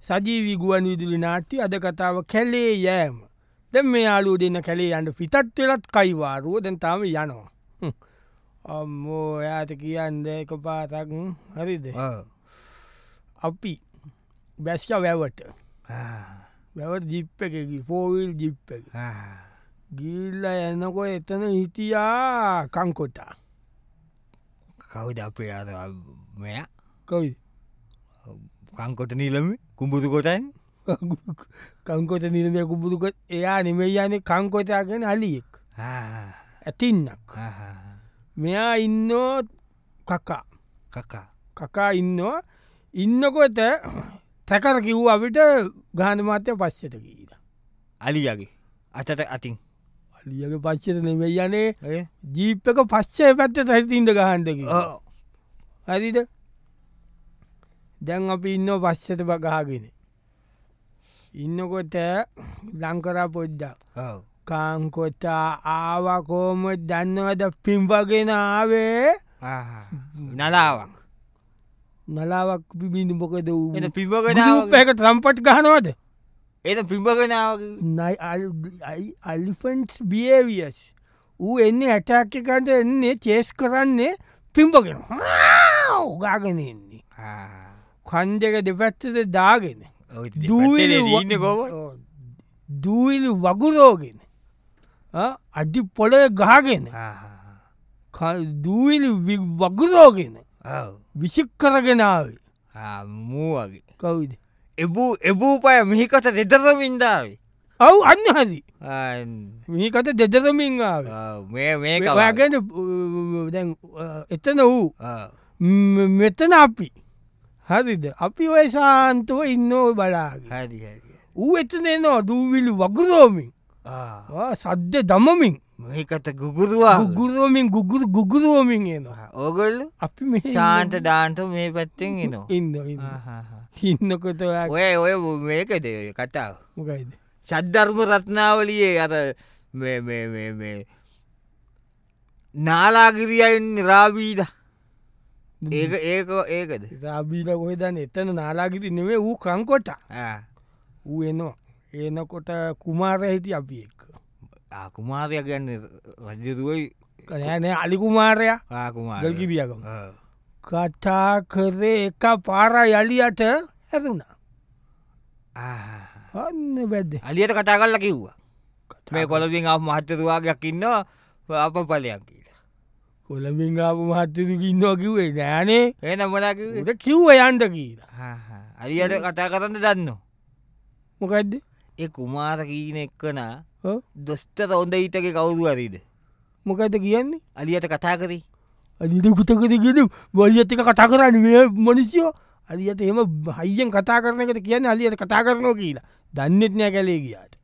සජීවී ගුවන් විදුලි නාට්‍ය අද කතාව කැලේ යෑම. දැන් මේ යාළුවෝ දෙන්න කැලේ යන්න පිටත් වෙලත් කයිවාරුව දැන් තාම යනවා. අම්මෝ එයාට කියන්න එකපාරක් හරිද? අපි බැස්ස වැවට. වැවට ජිප් එකේ ගිහින් 4 wheel ජිප් එක. ගිහිල්ලා එනකොට එතන හිටියා කංකොටා. කවුද අපේ අර මෙයා? කවුද? කංකොට නිලමේ කුඹුරු කොටන්නේ. කංකොට නිලමේ කුඹුරු කොට එයා නෙමෙයි යන්නේ කංකොටා කියන්නේ අලියෙක්. ඇතින්නක්. මෙයා ඉන්නෝ කකා ඉන්නවා. ඉන්නකොට තැකර කිව්වා අපිට ගාන මාත්‍ය පස්සට ගිහිලා. අලියාගේ අතට අතින් අලියාගේ පස්සට නෙමෙයි යන්නේ ජීප් එක පස්සේ පැත්තට හිටින්න ගහන්න කිව්වා. හරිද? දැන් අපි ඉන්නව පස්සට ගහගෙන. ඉන්නකොට ලංකරා පොඩ්ඩක්. කංකොටා ආවා කොහොමද දන්නවද පිම්බගෙන ආවේ? නලාවක්. නලාවක් පිබින්න මොකද ඌ? එන පිම්බගෙන ආවා. ඒක ට්‍රම්පට් ගහනවද? එන පිම්බගෙන ආවා. එලිෆන්ට්ස් බිහේවියර්ස්. ඌ එන්නේ ඇටැක් එකකට එන්නේ චේස් කරන්නේ පිම්බගෙන. ගාගෙන එන්නේ. කන් දෙක දෙපැත්තට දාගෙන. දූවිලි වගුරෝගෙන. අඩි පොළොවේ ගහගෙන. දූවිලි වගුරෝගෙන. විසික් කරගෙන ආවේ. මූවගේ. කවුද? එබූ පය මිහිකට දෙදරමින් දාවේ. ඔව් අන්න හරි. මිහිකට දෙදරමින් ආවේ. මේක ඔයාගෙන දැන් එතන ඌ. මෙතන අපි. හරිද? අපි ඔය සාන්තව ඉන්නෝ බලාගෙන. හරි හරි. ඌ එතන එනවා දූවිලි වගුරෝමින්. සද්ද දමමින්. මේකට ගුගුරුවා ගුගුරුවමින් එනවා. ඕගොල්ලෝ අපි මේ ශාන්ත දාන්ත මේ පැත්තෙන් එනවා. ඉන්නකොට ඔය මේකද කතාව? මොකයිද? සද්ධර්ම රත්නාවලියේ අර මේ නාලාගිරියන් රාබීද ඒකද රාබීල කොහෙදන්න එතන නාලාගිරි නෙවේ ඌ කංකොටා. ඌ එනවා. එනකොට කුමාරය හිටිය අපි එක්ක. කුමාරය ගැන්න රජරුවයි නෑ අලි කුමාරයා ගල්කිරියකම කතා කරේ එක පාර යලියට හැරුණා. අන්න බැද්ද අලියට කතා කරලා කිව්වා මේ කොළඹින් ආපු මහත්තරුවාගයක් ඉන්නවා අප පලයක් කියලා. කොළඹින් ආපු මහත්තරුවක ඉන්නවා කිව්වේ නෑනේ. එහෙනම් මොනා කිව්වේ? කිව්ව යන්න කියලා. අලියට කතා කරන්න දන්නෝ. මොකද්ද? ඒ කුමාර කීන එක්කනා දොස්තර හොඳ හිටගේ කවුරු හරිද? මොකද කියන්නේ? අලියට කතා කරේ. අලියට කුතකරගෙන වලියත් එක කතා කරන්නේ මේ මිනිස්සු. අලියට එහෙම හයියෙන් කතා කරන එකට කියන්නේ අලියට කතා කරනවා කියලා. දන්නෙත් නෑ කැලේ ගියාට.